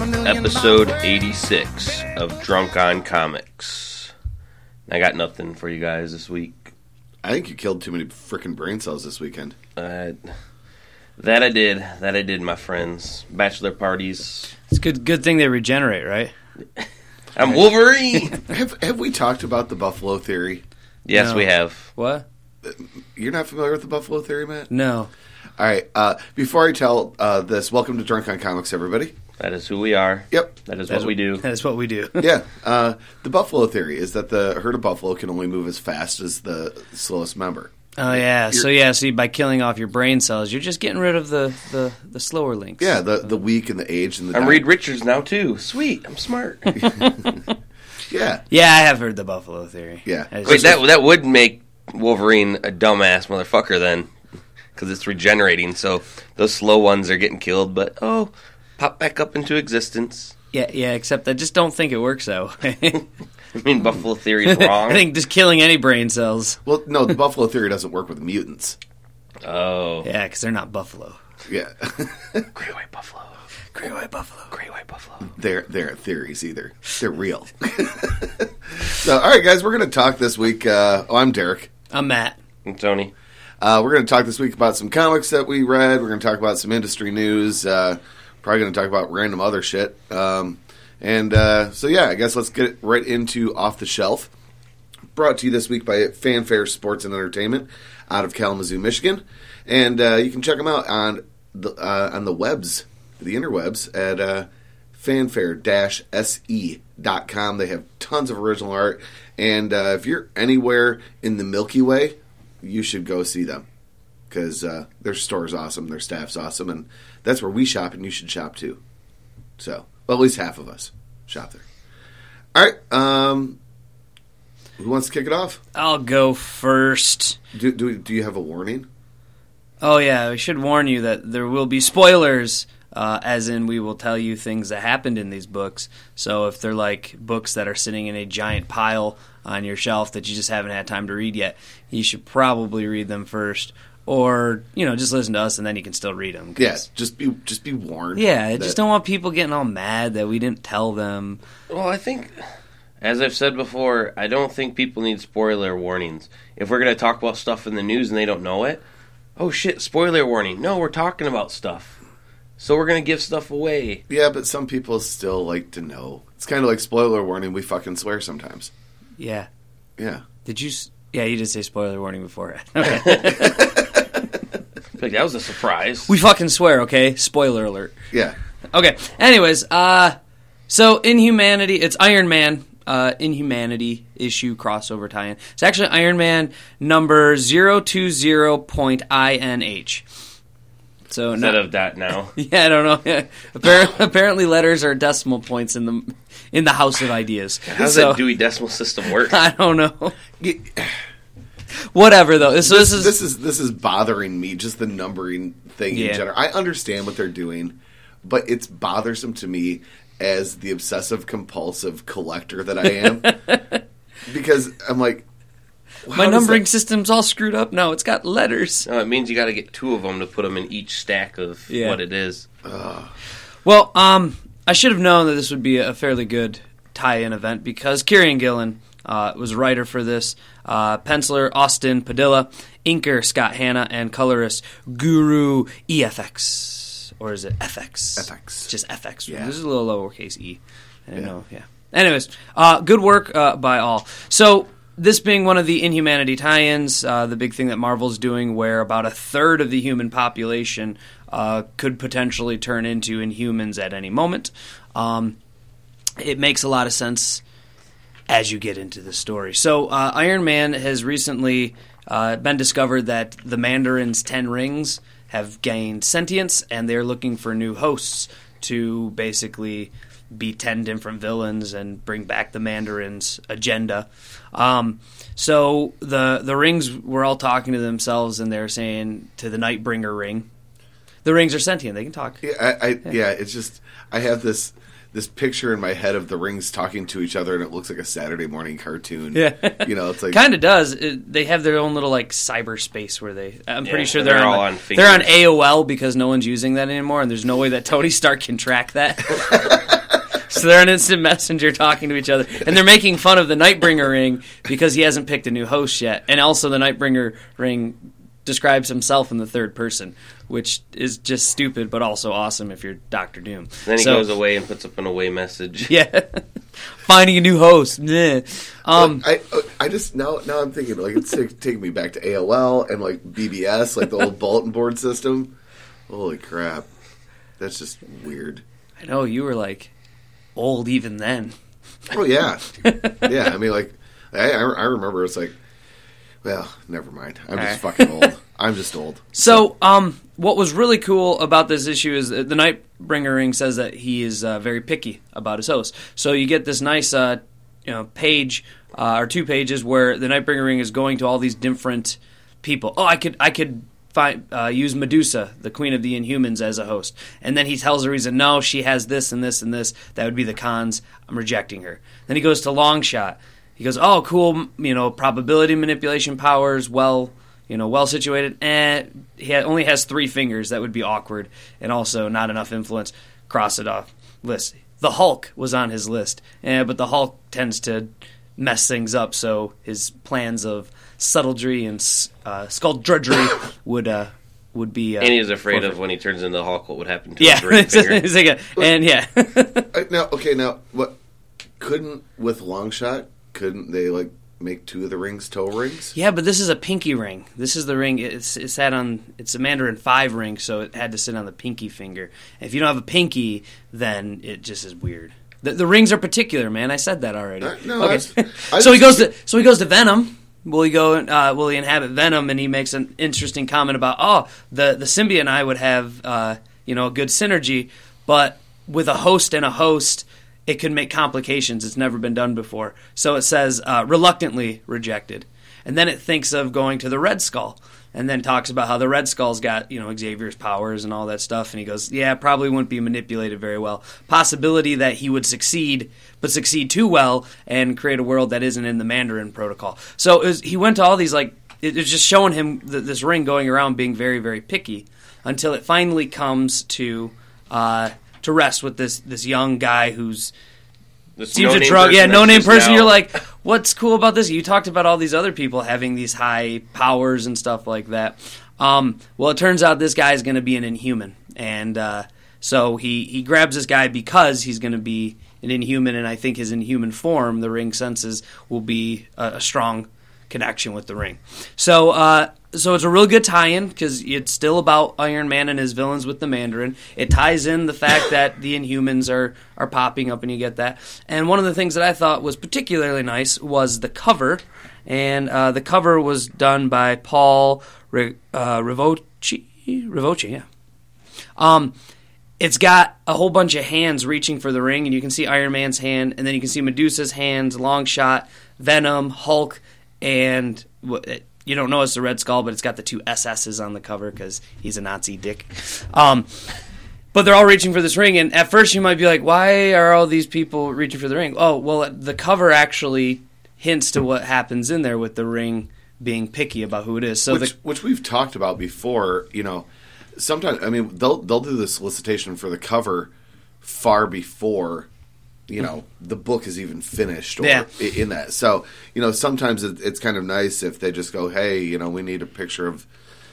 Episode 86 of Drunk on Comics. I got nothing for you guys this week. I think you killed too many frickin' brain cells this weekend. That I did, my friends. Bachelor parties. It's good thing they regenerate, right? I'm Wolverine! Have we talked about the Buffalo Theory? Yes, No. we have. What? You're not familiar with the Buffalo Theory, Matt? No. All right. Before I tell this, welcome to Drunk on Comics, everybody. That is who we are. Yep. That is what we do. That is what we do. Yeah. The Buffalo Theory is that the herd of buffalo can only move as fast as the slowest member. Oh, yeah. So by killing off your brain cells, you're just getting rid of the slower links. Yeah, the weak and the aged and the I'm dying. Reed Richards now, too. Sweet. I'm smart. Yeah. Yeah, I have heard the Buffalo Theory. Yeah. Wait, that would make Wolverine a dumbass motherfucker then. Because it's regenerating, so those slow ones are getting killed, but, pop back up into existence. Yeah, except I just don't think it works that way. I mean, Buffalo Theory is wrong. I think just killing any brain cells. Well, no, the Buffalo Theory doesn't work with mutants. Oh. Yeah, because they're not buffalo. Yeah. Great white buffalo. Great white buffalo. Great white buffalo. They're theories either. They're real. So, all right, guys, we're going to talk this week. I'm Derek. I'm Matt. And Tony. We're going to talk this week about some comics that we read. We're going to talk about some industry news. Probably going to talk about random other shit. So yeah, I guess let's get right into Off the Shelf. Brought to you this week by Fanfare Sports and Entertainment out of Kalamazoo, Michigan. And you can check them out on the webs, the interwebs, at fanfare-se.com. They have tons of original art. And if you're anywhere in the Milky Way, you should go see them. Because their store's awesome, their staff's awesome, and that's where we shop, and you should shop too. So, well, at least half of us shop there. All right, who wants to kick it off? I'll go first. Do you have a warning? Oh, yeah, I should warn you that there will be spoilers, as in we will tell you things that happened in these books. So if they're like books that are sitting in a giant pile on your shelf that you just haven't had time to read yet, you should probably read them first. Or, just listen to us and then you can still read them. Yeah, just be warned. Yeah, I just don't want people getting all mad that we didn't tell them. Well, I think, as I've said before, I don't think people need spoiler warnings. If we're going to talk about stuff in the news and they don't know it, oh shit, spoiler warning. No, we're talking about stuff. So we're going to give stuff away. Yeah, but some people still like to know. It's kind of like spoiler warning, we fucking swear sometimes. Yeah. Yeah. Did you... Yeah, you did say spoiler warning before. Okay. Like, that was a surprise. We fucking swear, okay? Spoiler alert. Yeah. Okay. Anyways, so Inhumanity, it's Iron Man Inhumanity issue crossover tie-in. It's actually Iron Man number 020.INH. So Instead of that now. Yeah, I don't know. Yeah. Apparently letters are decimal points in the house of ideas. How does that Dewey Decimal System work? I don't know. Whatever though. This is bothering me, just the numbering thing in general. I understand what they're doing, but it's bothersome to me as the obsessive compulsive collector that I am. Because I'm like, my numbering system's all screwed up. No, it's got letters. No, it means you got to get two of them to put them in each stack of what it is. Well, I should have known that this would be a fairly good tie-in event because Kieran Gillen was a writer for this, penciler Austin Padilla, inker Scott Hanna, and colorist Guru EFX. Or is it FX? FX. Just FX. Yeah. This is a little lowercase e. I don't know. Yeah. Anyways, good work by all. So this being one of the Inhumanity tie-ins, the big thing that Marvel's doing where about a third of the human population could potentially turn into Inhumans at any moment. It makes a lot of sense as you get into the story. So Iron Man has recently been discovered that the Mandarin's 10 rings have gained sentience, and they're looking for new hosts to basically beat 10 different villains and bring back the Mandarin's agenda. So the rings were all talking to themselves, and they're saying to the Nightbringer ring, the rings are sentient, they can talk. Yeah, it's just, I have this this picture in my head of the rings talking to each other, and it looks like a Saturday morning cartoon. Yeah. It's like kind of does. They have their own little like cyberspace where I'm pretty sure they're all on on they're on AOL because no one's using that anymore, and there's no way that Tony Stark can track that. So they're on instant messenger talking to each other, and they're making fun of the Nightbringer ring because he hasn't picked a new host yet, and also the Nightbringer ring describes himself in the third person, which is just stupid, but also awesome if you're Doctor Doom. Then he goes away and puts up an away message. Yeah, finding a new host. I just now I'm thinking like it's taking me back to AOL and like BBS, like the old bulletin board system. Holy crap, that's just weird. I know you were like old even then. Oh yeah, yeah. I mean, like I remember it's like. Well, never mind. I'm just fucking old. I'm just old. So, what was really cool about this issue is the Nightbringer ring says that he is very picky about his host. So you get this nice, page or 2 pages where the Nightbringer ring is going to all these different people. Oh, I could use Medusa, the Queen of the Inhumans, as a host, and then he tells the reason. No, she has this and this and this. That would be the cons. I'm rejecting her. Then he goes to Longshot. He goes, oh, cool, probability manipulation powers, well situated. And he only has 3 fingers. That would be awkward. And also not enough influence. Cross it off list. The Hulk was on his list. But the Hulk tends to mess things up. So his plans of subtlety and skullduggery would be... and he's afraid of when he turns into the Hulk, what would happen to his ring finger. Now, what... Couldn't, with Longshot... Couldn't they make 2 of the rings toe rings? Yeah, but this is a pinky ring. This is the ring. It's a Mandarin 5 ring, so it had to sit on the pinky finger. And if you don't have a pinky, then it just is weird. The rings are particular, man. I said that already. So he goes to Venom. Will he inhabit Venom? And he makes an interesting comment about the symbiote and I would have a good synergy, but with a host and a host. It could make complications. It's never been done before. So it says, reluctantly rejected. And then it thinks of going to the Red Skull. And then talks about how the Red Skull's got, Xavier's powers and all that stuff. And he goes, yeah, probably wouldn't be manipulated very well. Possibility that he would succeed, but succeed too well and create a world that isn't in the Mandarin protocol. So he went to all these, it was just showing him this ring going around being very, very picky until it finally comes to rest with this young guy who's seems a drug. Yeah, no-name person. Now. You're like, what's cool about this? You talked about all these other people having these high powers and stuff like that. Well, it turns out this guy is going to be an Inhuman. And so he grabs this guy because he's going to be an Inhuman, and I think his Inhuman form, the ring senses, will be a strong connection with the ring. So it's a real good tie-in because it's still about Iron Man and his villains with the Mandarin. It ties in the fact that the Inhumans are popping up, and you get that. And one of the things that I thought was particularly nice was the cover, and the cover was done by Paul Rivoci, yeah. It's got a whole bunch of hands reaching for the ring, and you can see Iron Man's hand, and then you can see Medusa's hands, Longshot, Venom, Hulk, and you don't know it's the Red Skull, but it's got the 2 SS's on the cover because he's a Nazi dick. But they're all reaching for this ring, and at first you might be like, why are all these people reaching for the ring? Oh, well, the cover actually hints to what happens in there with the ring being picky about who it is. So which we've talked about before, sometimes, they'll do the solicitation for the cover far before the book is even finished or in that. So, sometimes it's kind of nice if they just go, hey, we need a picture of,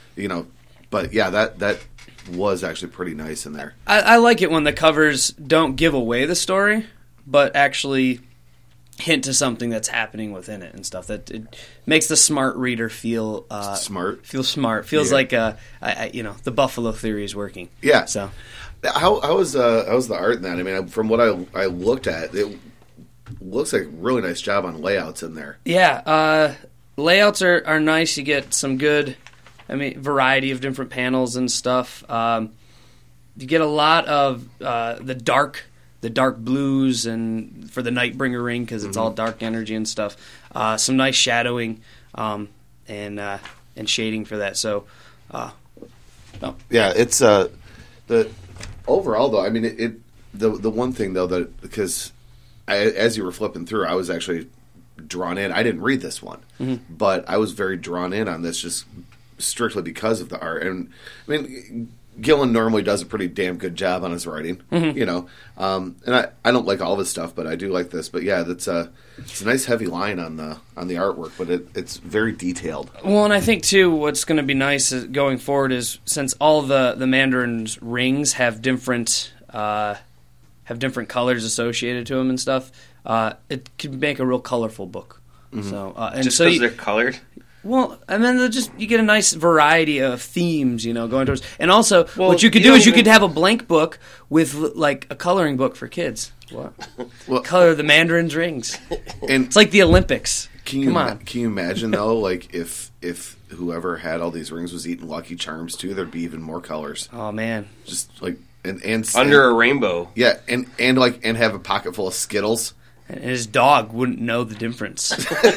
but yeah, that was actually pretty nice in there. I like it when the covers don't give away the story, but actually hint to something that's happening within it and stuff. That it makes the smart reader feel smart. Feels like the Buffalo theory is working. Yeah. So. How was the art in that? From what I looked at, it looks like a really nice job on layouts in there. Yeah, layouts are nice. You get some good, variety of different panels and stuff. You get a lot of the dark blues and for the Nightbringer ring because it's all dark energy and stuff. Some nice shadowing and shading for that. So, yeah, it's the. Overall, though, the one thing though that because as you were flipping through, I was actually drawn in. I didn't read this one, but I was very drawn in on this just strictly because of the art. And I mean, Gillen normally does a pretty damn good job on his writing, you know. And I don't like all this stuff, but I do like this. But yeah, it's a nice heavy line on the artwork, but it's very detailed. Well, and I think too, what's going to be nice going forward is since all the Mandarin's rings have different colors associated to them and stuff, it can make a real colorful book. So and Just so because they're colored? well, and then you get a nice variety of themes, you know, going towards. And also, Well, what you could you do is don't you could even- have a blank book with like a coloring book for kids. What? Well, Color the Mandarin's rings. and It's like the Olympics. can you Come on. can you imagine though, like if whoever had all these rings was eating Lucky Charms too, there'd be even more colors. Oh man. Just like and Under a rainbow. yeah, and have a pocket full of Skittles. And his dog wouldn't know the difference.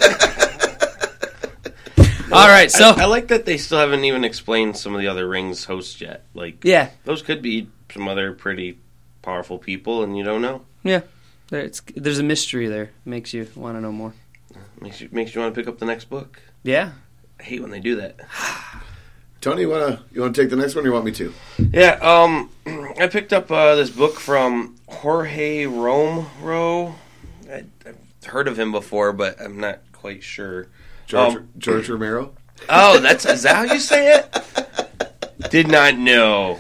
All right, so I like that they still haven't even explained some of the other rings hosts yet. Like, yeah, those could be some other pretty powerful people, and you don't know. yeah. There's a mystery there. Makes you want to know more. Makes you want to pick up the next book. Yeah. I hate when they do that. Tony, you wanna take the next one, or you want me to? Yeah, I picked up this book from Jorge Romero. I've heard of him before, but I'm not quite sure. George Romero. Oh, is that how you say it? Did not know.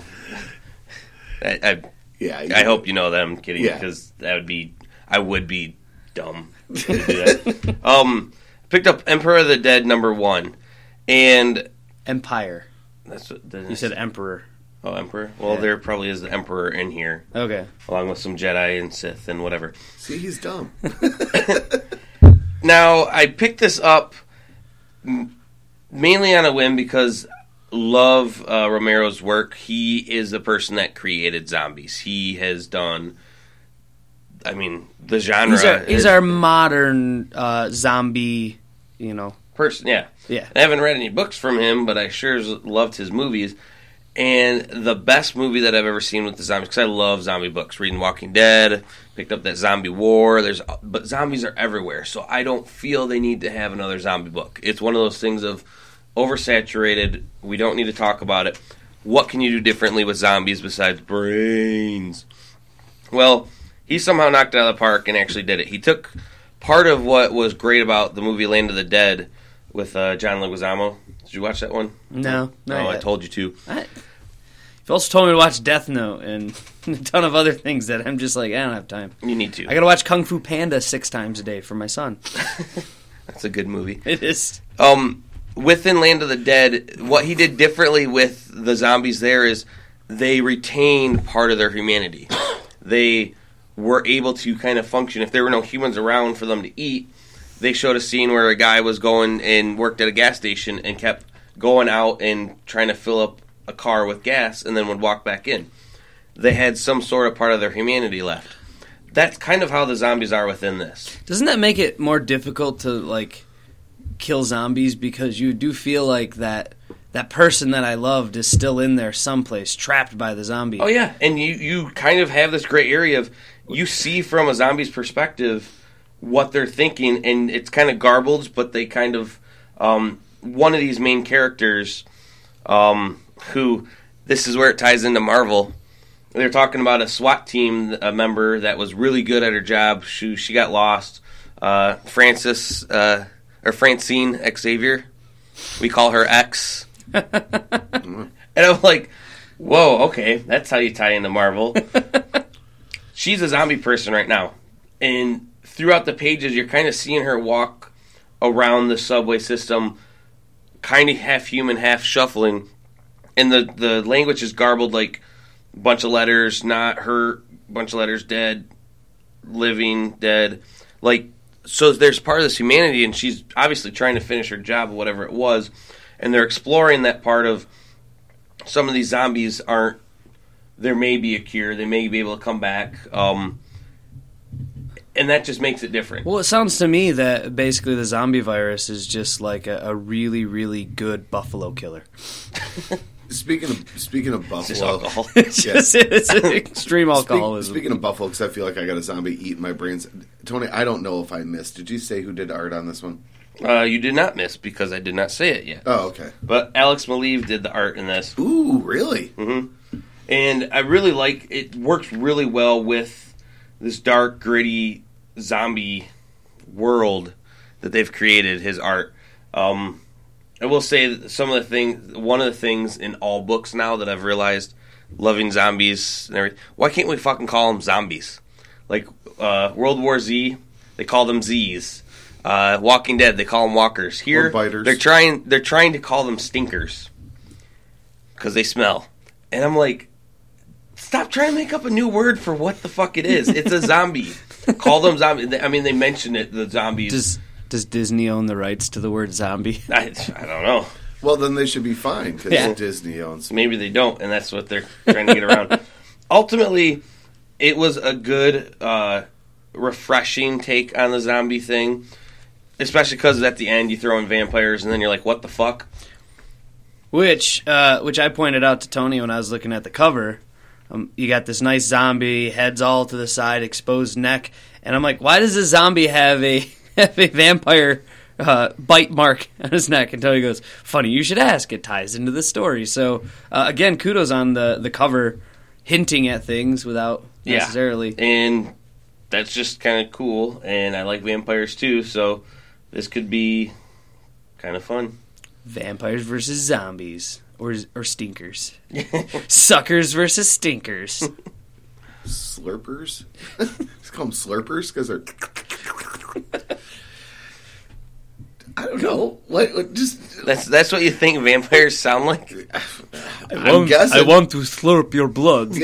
Yeah, I hope you know that I'm kidding, Yeah. because I would be dumb to do that. Picked up Emperor of the Dead #1, and Empire. that's what You said Emperor. Oh, Emperor. Well, Yeah. there probably is the Emperor in here, Okay. along with some Jedi and Sith and whatever. See, he's dumb. Now, I picked this up mainly on a whim because love Romero's work. He is the person that created zombies. He has done, I mean, the genre. He's our modern zombie, you know. person, yeah. Yeah. I haven't read any books from him, but I sure loved his movies. And the best movie that I've ever seen with the zombies, because I love zombie books, reading Walking Dead, picked up that Zombie War. But zombies are everywhere, so I don't feel they need to have another zombie book. It's one of those things of oversaturated. We don't need to talk about it. What can you do differently with zombies besides brains? Well, he somehow knocked it out of the park and actually did it. He took part of what was great about the movie Land of the Dead with John Leguizamo. Did you watch that one? No. No, I told you to. You've also told me to watch Death Note and a ton of other things that I'm just like, I don't have time. You need to. I gotta watch Kung Fu Panda 6 times a day for my son. That's a good movie. It is. Within Land of the Dead, what he did differently with the zombies there is they retained part of their humanity. They were able to kind of function. If there were no humans around for them to eat, they showed a scene where a guy was going and worked at a gas station and kept going out and trying to fill up a car with gas and then would walk back in. They had some sort of part of their humanity left. That's kind of how the zombies are within this. Doesn't that make it more difficult to, like, kill zombies? Because you do feel like that person that I loved is still in there someplace, trapped by the zombie. Oh, yeah. And you kind of have this gray area of you see from a zombie's perspective what they're thinking, and it's kind of garbled, but they kind of... one of these main characters, who... This is where it ties into Marvel. They're talking about a SWAT team member that was really good at her job. She got lost. Francine Xavier. We call her X. And I'm like, whoa, okay, that's how you tie into Marvel. She's a zombie person right now. And throughout the pages, you're kind of seeing her walk around the subway system, kind of half human, half shuffling. And the language is garbled, like a bunch of letters, not hurt, bunch of letters, dead, living, dead. Like, so there's part of this humanity, and she's obviously trying to finish her job or whatever it was. And they're exploring that part of some of these zombies aren't, there may be a cure, they may be able to come back. And that just makes it different. Well, it sounds to me that basically the zombie virus is just like a really, really good buffalo killer. Speaking of It's just Buffalo, alcohol. It's an extreme alcoholism. Speaking of Buffalo, because I feel like I got a zombie eating my brains. Tony, I don't know if I missed. Did you say who did art on this one? You did not miss because I did not say it yet. Oh, okay. But Alex Maleev did the art in this. Ooh, really? Mm-hmm. And I really like it. Works really well with this dark, gritty zombie world that they've created. His art. I will say that one of the things in all books now that I've realized, loving zombies and everything. Why can't we fucking call them zombies? Like World War Z, they call them Z's. Walking Dead, they call them walkers. Here, or biters. they're trying to call them stinkers because they smell. And I'm like, stop trying to make up a new word for what the fuck it is. It's a zombie. Call them zombies. I mean, they mention it. The zombies. Does Disney own the rights to the word zombie? I don't know. Well, then they should be fine because Disney owns. Maybe they don't, and that's what they're trying to get around. Ultimately, it was a good, refreshing take on the zombie thing. Especially because at the end you throw in vampires and then you're like, what the fuck? Which I pointed out to Tony when I was looking at the cover. You got this nice zombie, heads all to the side, exposed neck. And I'm like, why does this zombie have a vampire bite mark on his neck? And Tony goes, funny you should ask. It ties into the story. So, again, kudos on the cover hinting at things without necessarily. And that's just kind of cool. And I like vampires too, so this could be kind of fun. Vampires versus zombies. Or stinkers. Suckers versus stinkers. Slurpers? Let's call them slurpers because they're... I don't know. What just... That's what you think vampires sound like? I'm guessing. I want to slurp your blood.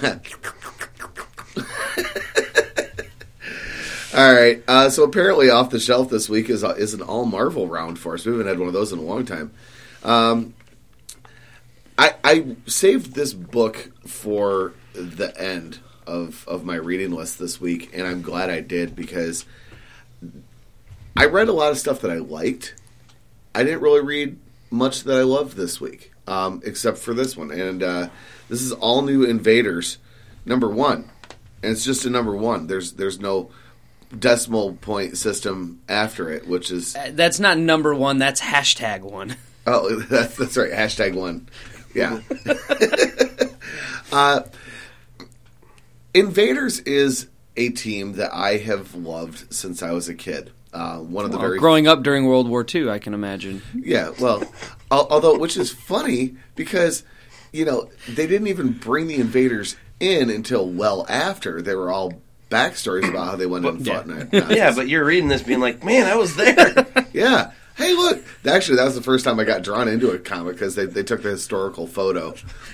All right. So apparently, off the shelf this week is an all Marvel round for us. We haven't had one of those in a long time. I saved this book for the end of my reading list this week, and I'm glad I did because I read a lot of stuff that I liked. I didn't really read much that I loved this week, except for this one. And this is All New Invaders, #1, and it's just a #1. There's no decimal point system after it, which is... That's not #1, that's #1. Oh, that's right, #1. Yeah. Invaders is a team that I have loved since I was a kid. One of the very... Growing up during World War II, I can imagine. Yeah, well, although, which is funny because, they didn't even bring the Invaders in until well after. They were all backstories about how they went and fought Nazis. Yeah, but you're reading this being like, man, I was there. Yeah. Hey, look. Actually, that was the first time I got drawn into a comic because they took the historical photo.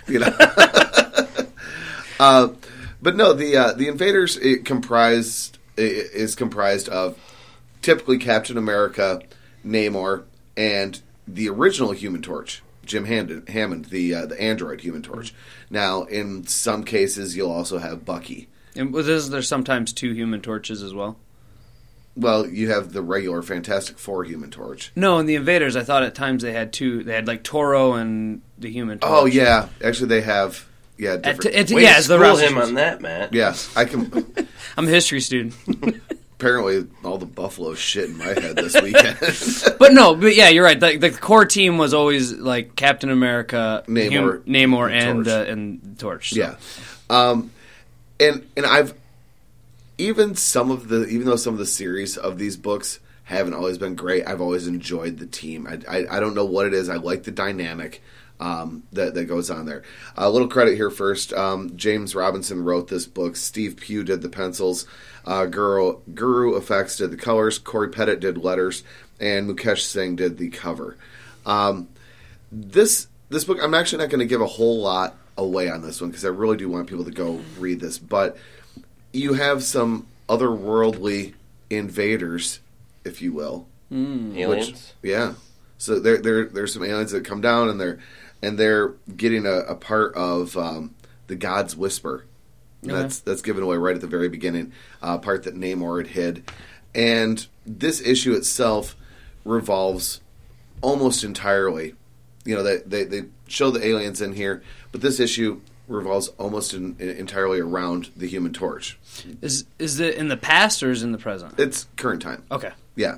But no, the Invaders is comprised of typically Captain America, Namor, and the original Human Torch, Jim Hammond, the android Human Torch. Now, in some cases, you'll also have Bucky. And there's sometimes 2 Human Torches as well? Well, you have the regular Fantastic Four Human Torch. No, in the Invaders, I thought at times they had 2. They had like Toro and the Human Torch. Oh yeah, actually they have different. Way to school him on that, Matt. Yeah, I can. I'm a history student. Apparently, all the Buffalo shit in my head this weekend. But yeah, you're right. The core team was always like Captain America, Namor, and the Torch. So. Yeah, and I've even though some of the series of these books haven't always been great, I've always enjoyed the team. I don't know what it is. I like the dynamic that goes on there. A little credit here first. James Robinson wrote this book. Steve Pugh did the pencils. Guru Effects did the colors. Corey Pettit did letters, and Mukesh Singh did the cover. This book, I'm actually not going to give a whole lot away on this one because I really do want people to go read this. But you have some otherworldly invaders, if you will, aliens. So there's some aliens that come down and they're getting a part of the God's Whisper. Okay. That's given away right at the very beginning, part that Namor had hid. And this issue itself revolves almost entirely. They show the aliens in here, but this issue revolves almost entirely around the Human Torch. Is it in the past or is it in the present? It's current time. Okay. Yeah.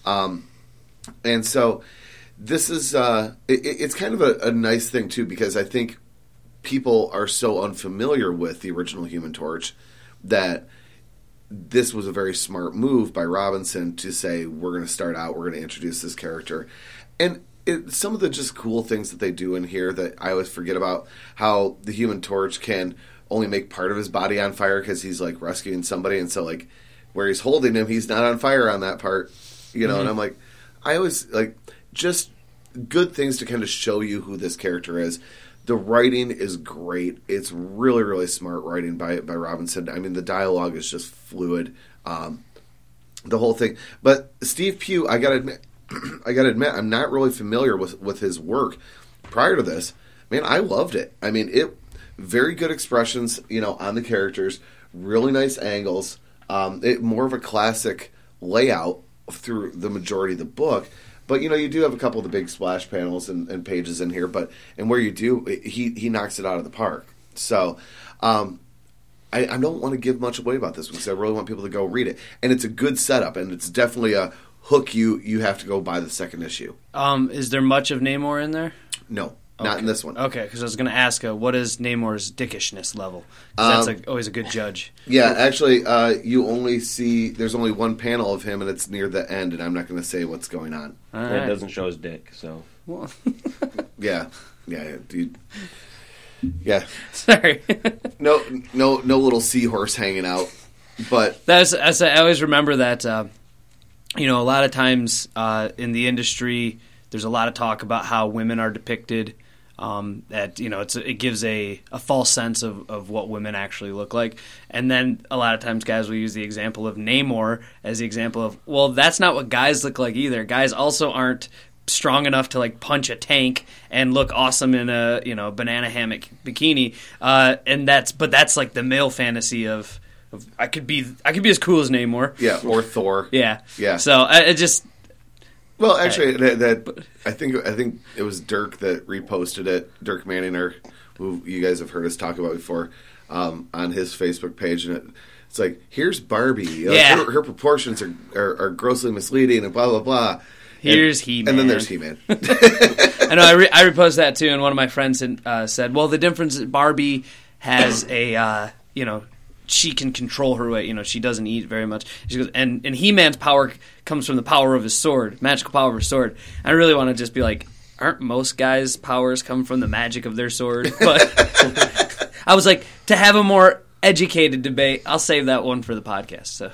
And so this is it's kind of a nice thing, too, because I think people are so unfamiliar with the original Human Torch that this was a very smart move by Robinson to say, we're going to start out, we're going to introduce this character. And some of the just cool things that they do in here that I always forget about, how the Human Torch can only make part of his body on fire because he's, like, rescuing somebody. And so, like, where he's holding him, he's not on fire on that part. You know, and I'm like, I always, like, just good things to kind of show you who this character is. The writing is great. It's really, really smart writing by Robinson. I mean, the dialogue is just fluid. The whole thing. But Steve Pugh, I gotta admit, I'm not really familiar with his work prior to this. Man, I loved it. I mean, very good expressions, you know, on the characters, really nice angles. More of a classic layout through the majority of the book. But, you know, you do have a couple of the big splash panels and pages in here. And where you do, he knocks it out of the park. So, I don't want to give much away about this because I really want people to go read it. And it's a good setup, and it's definitely a hook you have to go buy the second issue. Is there much of Namor in there? No, not in this one. Okay, because I was going to ask, what is Namor's dickishness level? 'Cause that's always a good judge. Yeah, actually, you only see, there's only one panel of him, and it's near the end, and I'm not going to say what's going on. All It right. doesn't show his dick, so. Well, Yeah, dude. Yeah, sorry. no little seahorse hanging out, but I always remember that, you know, a lot of times in the industry, there's a lot of talk about how women are depicted. That, you know, it gives a false sense of what women actually look like. And then a lot of times guys will use the example of Namor as the example of, well, that's not what guys look like either. Guys also aren't strong enough to, like, punch a tank and look awesome in a, you know, banana hammock bikini. And that's like the male fantasy of I could be as cool as Namor. yeah, or Thor. Yeah. Yeah. So it just. Well, actually, I think it was Dirk that reposted it. Dirk Manninger, who you guys have heard us talk about before, on his Facebook page, and it's like, here's Barbie. Yeah. Her proportions are grossly misleading, and blah blah blah. Here's He-Man. And then there's He-Man. I know. I reposted that too, and one of my friends said, "Well, the difference is Barbie has a you know, she can control her weight. You know, she doesn't eat very much." She goes, and He-Man's power comes from the power of his sword, magical power of his sword. I really want to just be like, aren't most guys' powers come from the magic of their sword? But I was like, to have a more educated debate, I'll save that one for the podcast. So,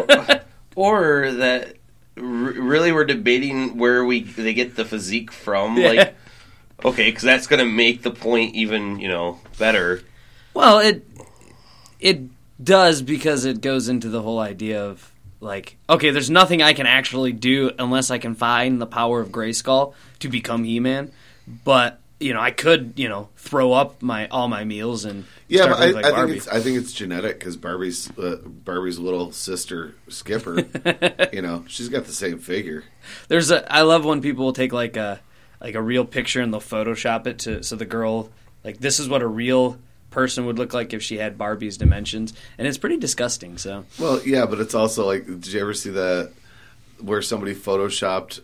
Or that really we're debating where they get the physique from. Yeah. Like, okay, because that's going to make the point even, you know, better. well, it does, because it goes into the whole idea of, like, okay, there's nothing I can actually do unless I can find the power of Grayskull to become He-Man. But, you know, I could, you know, throw up all my meals and Yeah, start but to look like Barbie. I think it's genetic because Barbie's little sister Skipper, you know, she's got the same figure. I love when people will take like a real picture and they'll Photoshop it so the girl, like, this is what a real person would look like if she had Barbie's dimensions, and it's pretty disgusting. So, Well, yeah, but it's also like, did you ever see where somebody photoshopped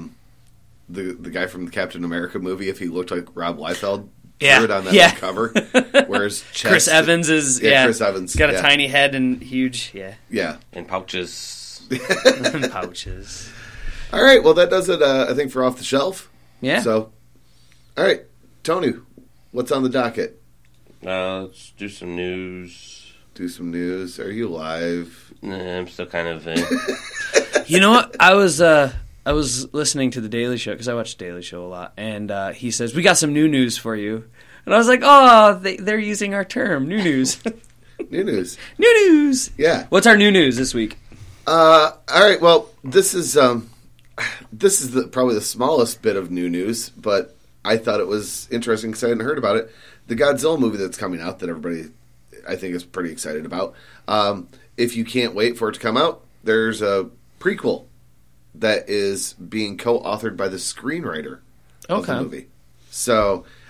the guy from the Captain America movie if he looked like Rob Liefeld? Yeah. Threw it on that Yeah. cover, where his chest, Chris Evans is Chris Evans, he's got a yeah. tiny head and huge Yeah. And pouches. pouches. All right, well, that does it, I think, for Off the Shelf. Yeah. So, all right, Tony, what's on the docket? Let's do some news. Do some news. Are you live? Nah, I'm still kind of... You know what? I was listening to The Daily Show, because I watch The Daily Show a lot, and he says, "We got some new news for you." And I was like, oh, they're using our term, new news. New news. New news! Yeah. What's our new news this week? All right, well, this is probably the smallest bit of new news, but I thought it was interesting because I hadn't heard about it. The Godzilla movie that's coming out that everybody, I think, is pretty excited about. If you can't wait for it to come out, there's a prequel that is being co-authored by the screenwriter of the Okay. movie. So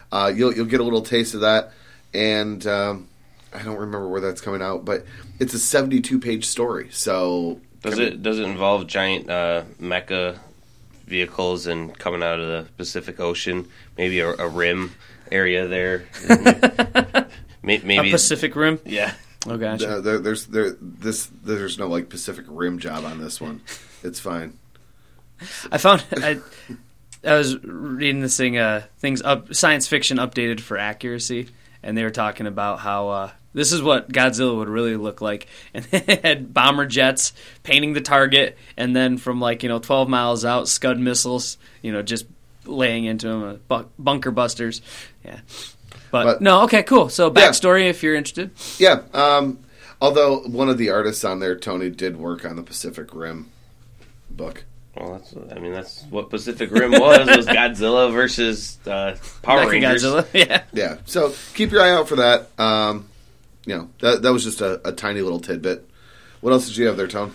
You'll get a little taste of that, and I don't remember where that's coming out, but it's a 72-page story. So does it involve giant mecha vehicles and coming out of the Pacific Ocean? Maybe a rim area there. Maybe a Pacific Rim. Yeah. Oh, gotcha. There's no like Pacific Rim job on this one. It's fine. I was reading this thing, science fiction updated for accuracy, and they were talking about how this is what Godzilla would really look like, and they had bomber jets painting the target, and then from 12 miles out, Scud missiles, just laying into him, bunker busters. Yeah. But no, okay, cool. So backstory, if you're interested. Yeah. Although one of the artists on there, Tony, did work on the Pacific Rim book. Well, that's what Pacific Rim was Godzilla versus Power Rangers. Godzilla, yeah. Yeah. So keep your eye out for that. That was just a tiny little tidbit. What else did you have there, Tone?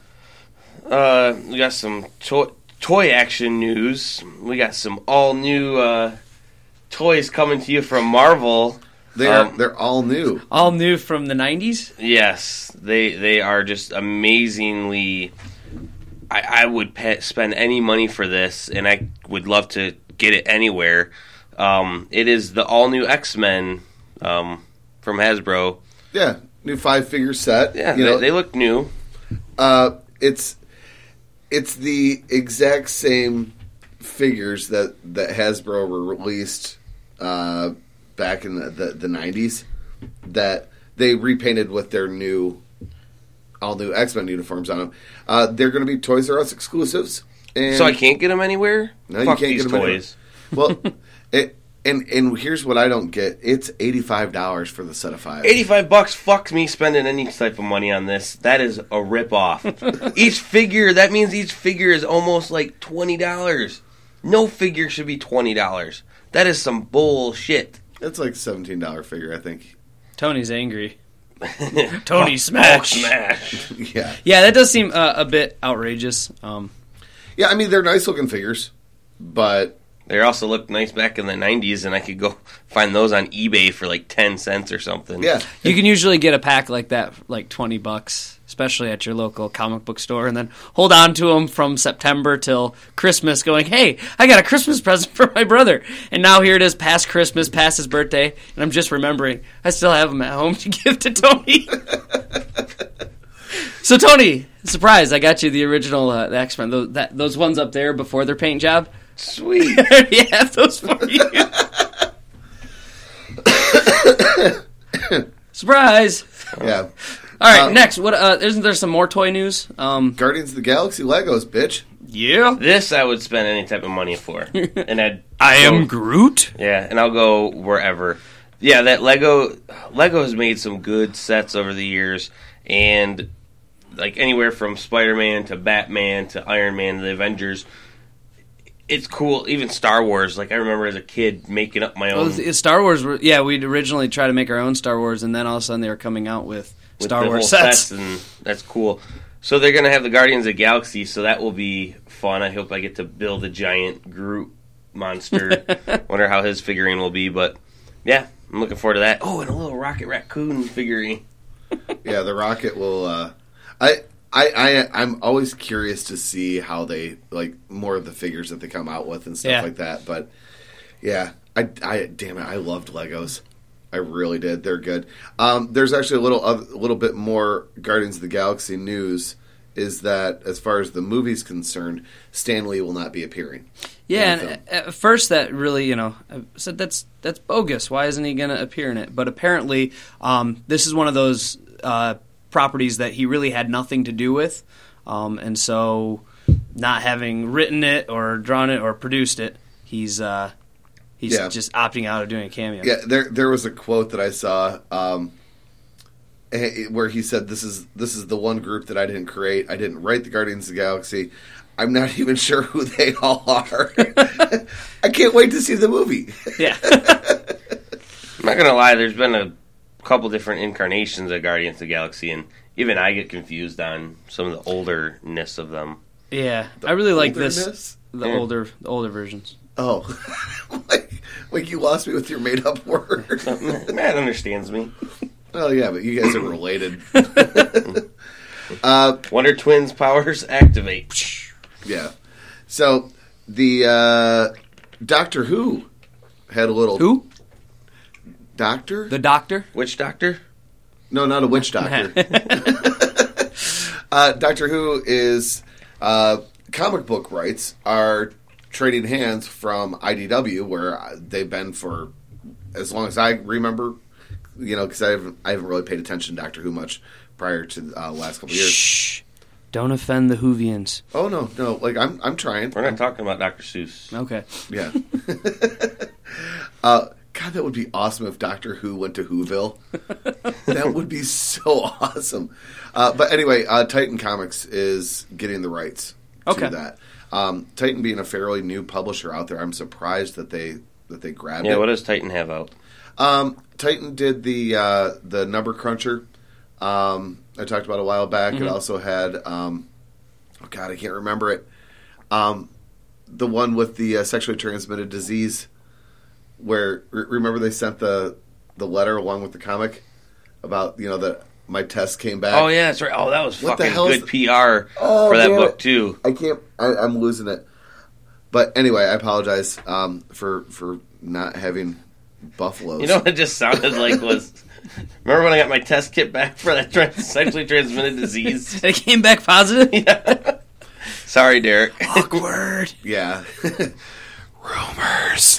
We got some toy action news. We got some all new toys coming to you from Marvel. They're all new. All new from the 90s? Yes. They are just amazingly... I would spend any money for this, and I would love to get it anywhere. It is the all-new X-Men from Hasbro. Yeah, new 5-figure set. Yeah, they look new. It's the exact same figures that Hasbro released back in the 90s that they repainted with their all new X-Men uniforms on them. They're going to be Toys R Us exclusives. And so I can't get them anywhere? No, Fuck you can't these get them toys. Anywhere. Well, and here's what I don't get. It's $85 for the set of 5. $85 fucks me spending any type of money on this. That is a rip-off. That means each figure is almost like $20. No figure should be $20. That is some bullshit. It's like a $17 figure, I think. Tony's angry. Tony smash. Smash. Yeah. Yeah, that does seem a bit outrageous. Yeah, I mean, they're nice-looking figures, but... They also looked nice back in the 90s, and I could go find those on eBay for like 10 cents or something. Yeah. You can usually get a pack like that for like $20, especially at your local comic book store, and then hold on to them from September till Christmas going, hey, I got a Christmas present for my brother. And now here it is past Christmas, past his birthday, and I'm just remembering I still have them at home to give to Tony. So, Tony, surprise, I got you the original the X-Men, those ones up there before their paint job. Sweet. I already have those for you. Surprise. Yeah. All right, next. What? Isn't there some more toy news? Guardians of the Galaxy Legos, bitch. Yeah. This I would spend any type of money for. And I am Groot? Yeah, and I'll go wherever. Yeah, that Lego has made some good sets over the years, and like anywhere from Spider-Man to Batman to Iron Man to the Avengers. It's cool. Even Star Wars. Like, I remember as a kid making up my own. Well, Star Wars, we'd originally try to make our own Star Wars, and then all of a sudden they were coming out with Star the Wars whole sets. And that's cool. So they're going to have the Guardians of the Galaxy, so that will be fun. I hope I get to build a giant Groot monster. Wonder how his figurine will be, but yeah, I'm looking forward to that. Oh, and a little Rocket Raccoon figurine. Yeah, the Rocket will... I'm always curious to see how they like more of the figures that they come out with and stuff like that. But yeah, damn it, I loved Legos. I really did. They're good. There's actually a little bit more Guardians of the Galaxy news. Is that as far as the movie's concerned, Stan Lee will not be appearing. Yeah, and at first that really, I said that's bogus. Why isn't he going to appear in it? But apparently, this is one of those. Properties that he really had nothing to do with, and so not having written it or drawn it or produced it, he's just opting out of doing a cameo. Yeah, there was a quote that I saw where he said, "This is the one group that I didn't create. I didn't write the Guardians of the Galaxy. I'm not even sure who they all are. I can't wait to see the movie." Yeah, I'm not gonna lie. There's been a couple different incarnations of Guardians of the Galaxy, and even I get confused on some of the olderness of them. Yeah, I really like this. the older versions. Oh, like, Like you lost me with your made-up word. Matt understands me. Oh yeah, but you guys are related. Wonder Twins powers activate. Yeah. So the Doctor Who had a little Who? Doctor? The Doctor? Which doctor? No, not a witch doctor. Doctor Who is comic book rights are trading hands from IDW, where they've been for as long as I remember. You know, because I haven't really paid attention to Doctor Who much prior to the last couple of years. Shh! Don't offend the Whovians. Oh no! Like I'm trying. We're not talking about Dr. Seuss. Okay. Yeah. God, that would be awesome if Doctor Who went to Whoville. That would be so awesome. But anyway, Titan Comics is getting the rights to that. Titan being a fairly new publisher out there, I'm surprised that they grabbed it. Yeah, what does Titan have out? Titan did the Number Cruncher. I talked about a while back. It also had, oh God, I can't remember it. The one with the sexually transmitted disease, where remember they sent the letter along with the comic about that my test came back. Oh yeah, that's right. Oh, that was What the fucking hell is good PR for that book too. I can't. I'm losing it. But anyway, I apologize for not having buffaloes. You know what it just sounded like was. Remember when I got my test kit back for that sexually transmitted disease? It came back positive? Yeah. Sorry, Derek. Awkward. Yeah. Rumors.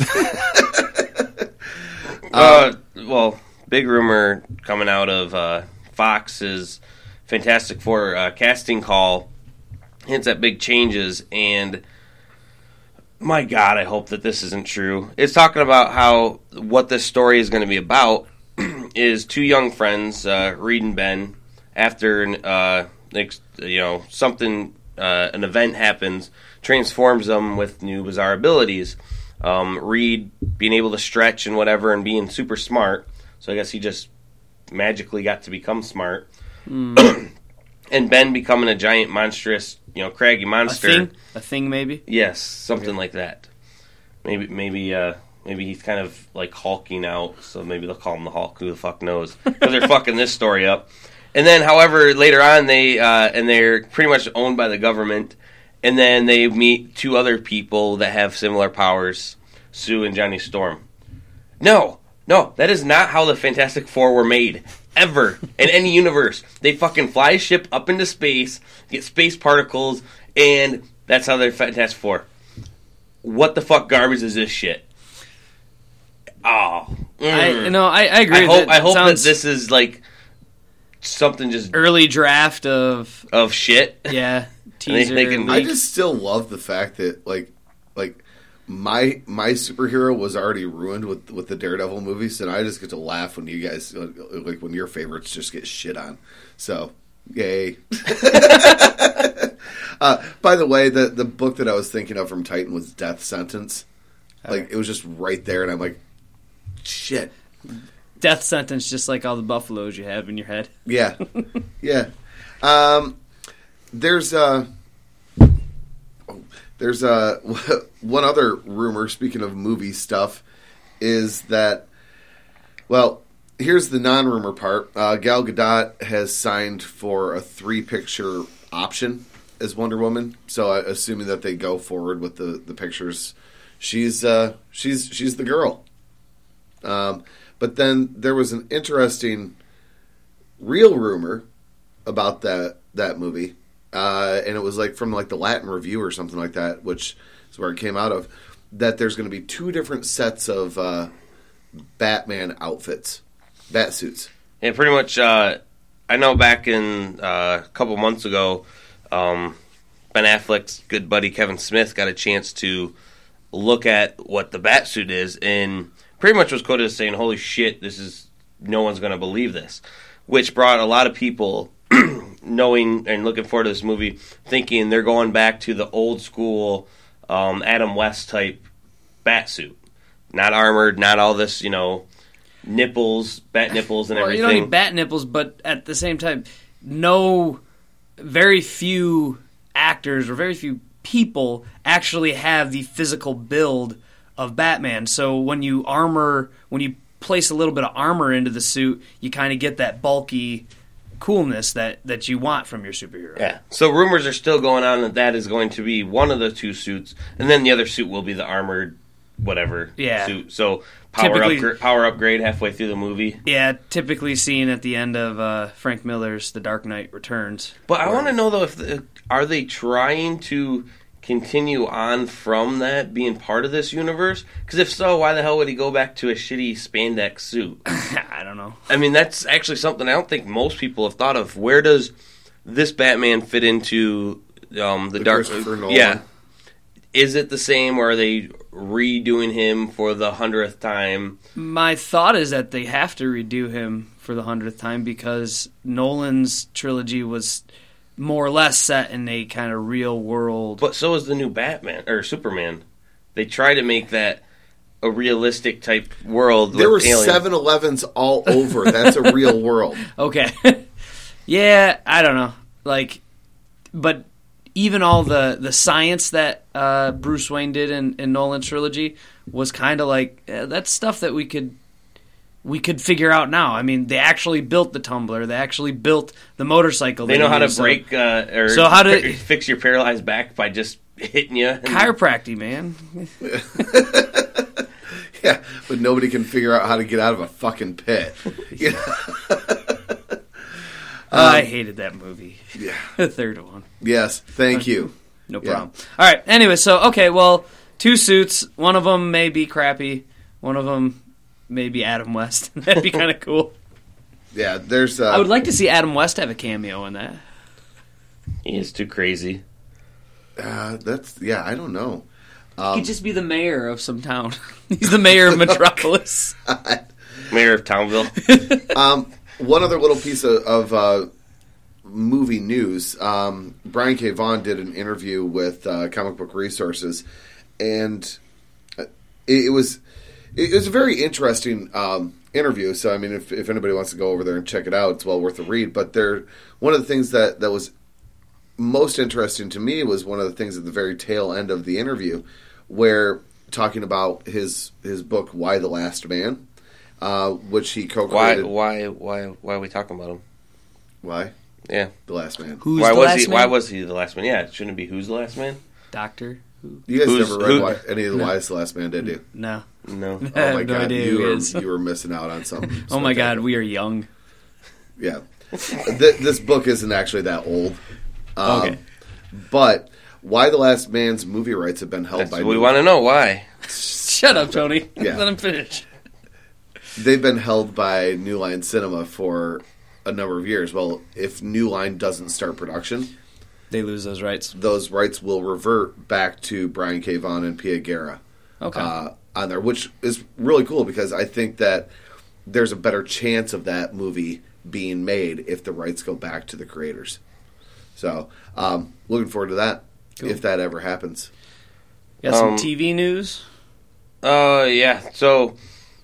Well, big rumor coming out of Fox's Fantastic Four casting call hints at big changes, and my God, I hope that this isn't true. It's talking about how what this story is going to be about is two young friends, Reed and Ben, after an event happens, transforms them with new bizarre abilities. Reed being able to stretch and whatever and being super smart, so I guess he just magically got to become smart. And Ben becoming a giant, monstrous, craggy monster. A thing maybe? Yes, something like that. Maybe he's kind of like hulking out, so maybe they'll call him the Hulk. Who the fuck knows? Because they're fucking this story up. And then, however, later on, they're pretty much owned by the government. And then they meet two other people that have similar powers, Sue and Johnny Storm. No, that is not how the Fantastic Four were made. Ever. In any universe. They fucking fly a ship up into space, get space particles, and that's how they're Fantastic Four. What the fuck garbage is this shit? Oh. I agree. I hope that this is like something just early draft of shit. Yeah. Teaser. I just still love the fact that like my superhero was already ruined with the Daredevil movies, and I just get to laugh when you guys like when your favorites just get shit on. So yay! By the way, the book that I was thinking of from Titan was Death Sentence. Like it was just right there, and I'm like, shit. Death Sentence, just like all the buffaloes you have in your head. Yeah, yeah. There's one other rumor, speaking of movie stuff, is that, well, here's the non-rumor part. Gal Gadot has signed for a 3-picture option as Wonder Woman, so assuming that they go forward with the pictures, she's the girl. But then there was an interesting real rumor about that movie. And it was like from like the Latin Review or something like that, which is where it came out of, that there's going to be 2 different sets of Batman outfits, bat suits. Yeah, pretty much. I know back in a couple months ago, Ben Affleck's good buddy Kevin Smith got a chance to look at what the bat suit is, and pretty much was quoted as saying, "Holy shit, no one's going to believe this," which brought a lot of people knowing and looking forward to this movie, thinking they're going back to the old school Adam West type bat suit, not armored, not all this, nipples, bat nipples, and everything. You don't need bat nipples, but at the same time, very few actors or very few people actually have the physical build of Batman. So when you place a little bit of armor into the suit, you kind of get that bulky coolness that you want from your superhero. Yeah. So rumors are still going on that is going to be one of the two suits, and then the other suit will be the armored whatever suit. So power upgrade halfway through the movie. Yeah, typically seen at the end of Frank Miller's The Dark Knight Returns. But I want to know though, are they trying to continue on from that being part of this universe? Because if so, why the hell would he go back to a shitty spandex suit? I don't know. I mean, that's actually something I don't think most people have thought of. Where does this Batman fit into the Dark? Yeah, is it the same, or are they redoing him for the 100th time? My thought is that they have to redo him for the 100th time because Nolan's trilogy was more or less set in a kind of real world. But so is the new Batman or Superman. They try to make that a realistic type world. There were 7-Elevens all over. That's a real world. Okay. Yeah, I don't know. But even all the science that Bruce Wayne did in Nolan's trilogy was kind of that's stuff that we could figure out now. I mean, they actually built the tumbler. They actually built the motorcycle. They know how to break or so how to fix your paralyzed back by just hitting you. Chiropractic, man. Yeah, but nobody can figure out how to get out of a fucking pit. I hated that movie. Yeah. The third one. Yes, thank you. No problem. All right, anyway, so, two suits. One of them may be crappy. One of them maybe Adam West. That'd be kind of cool. Yeah, there's. I would like to see Adam West have a cameo in that. He is too crazy. I don't know. He could just be the mayor of some town. He's the mayor of Metropolis. Mayor of Townville. One other little piece of movie news. Brian K. Vaughan did an interview with Comic Book Resources, and it was a very interesting interview. So, I mean, if anybody wants to go over there and check it out, it's well worth a read. But one of the things that was most interesting to me was one of the things at the very tail end of the interview, where talking about his book Why the Last Man, which he co-created. Why are we talking about him? Why? Yeah, The Last Man. Who's the last man? Why was he the last man? Yeah, it shouldn't be Who's the Last Man? Doctor Who? You guys never read any of the Why is the Last Man, did you? No. No. Oh my no god, idea who it is. you were missing out on something. Oh my god, we are young. Yeah. This book isn't actually that old. Okay. But Why the Last Man's movie rights have been held by... We want to know why. Shut up, Tony. Yeah. Let him finish. They've been held by New Line Cinema for a number of years. Well, if New Line doesn't start production, they lose those rights. Those rights will revert back to Brian K. Vaughan and Pia Guerra. Okay. On there, which is really cool because I think that there's a better chance of that movie being made if the rights go back to the creators. So, looking forward to that, if that ever happens. Got some TV news? Yeah. So,